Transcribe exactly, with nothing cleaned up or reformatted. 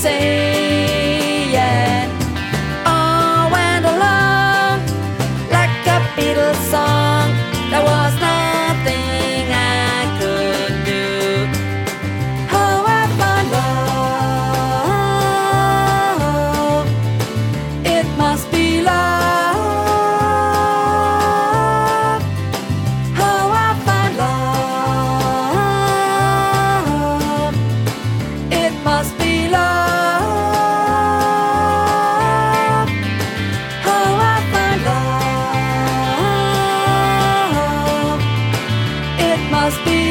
say, yeah. All went along like a Beatles song. There was nothing I could do. Oh, I found love. It must be love. Oh, I found love. It must be love. Oh, I found love. It must be